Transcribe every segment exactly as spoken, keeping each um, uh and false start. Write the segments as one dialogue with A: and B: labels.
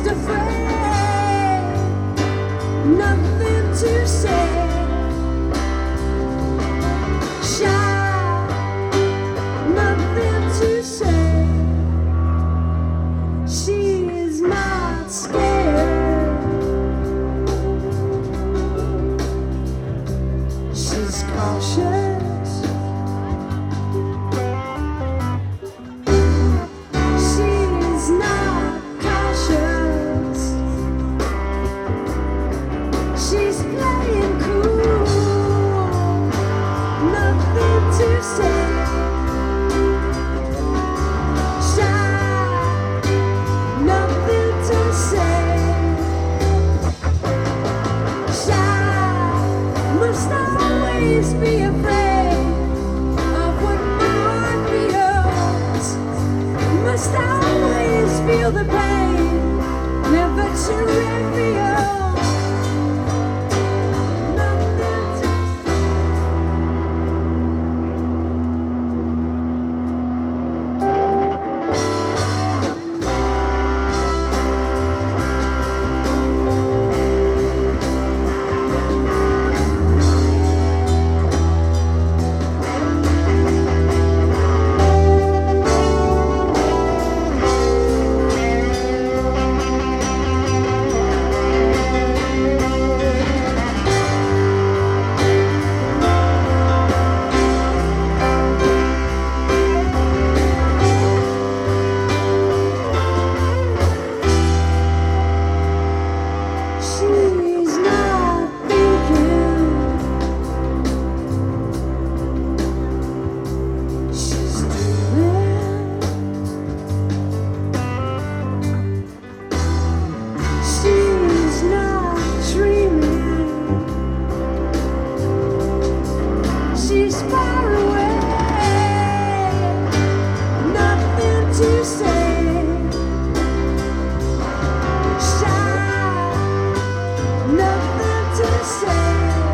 A: just afraid, nothing to say. Shy, nothing to say. She is not scared. She's cautious. She's not cautious. She's playing cool. Nothing to say. Shy, nothing to say. Shy, must always be afraid of what might be yours. Must always feel the pain, never trivial. Nothing to She's not thinking. She's doing. She's not dreaming. She's far away. Nothing to say. Shy, nothing to say.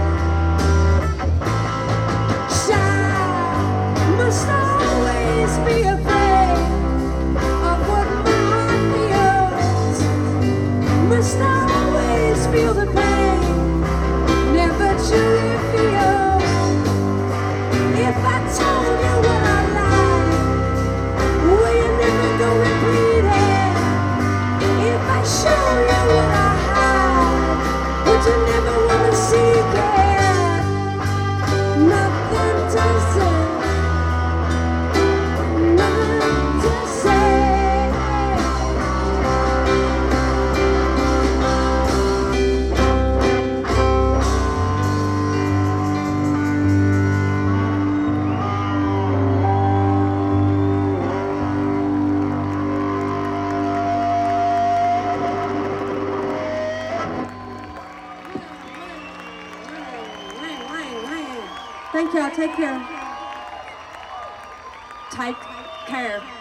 A: Shy, must always be afraid of what might be yours. Must always feel the pain, never truly feel. If I told you what I like, will you never go repeat it? If I show you what I hide, would you never wanna seek it? Nothing to say. Nothing to say. Thank y'all. Take care. Take care.